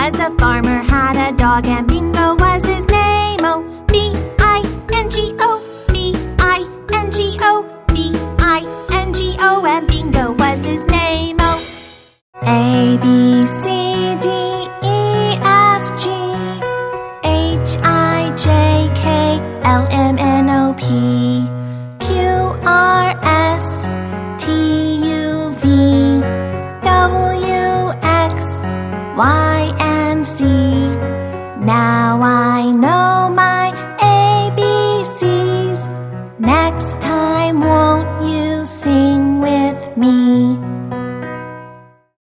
was a farmer, had a dog, and Bingo was his name. Oh, B-I-N-G-O, B-I-N-G-O, B-I-N-G-O, and Bingo was his name. Oh, A-B-C-D-E-F-G H-I-J-K-L-M-N-O-P Q-R-S-T-U-V W-X-Y and Z. Now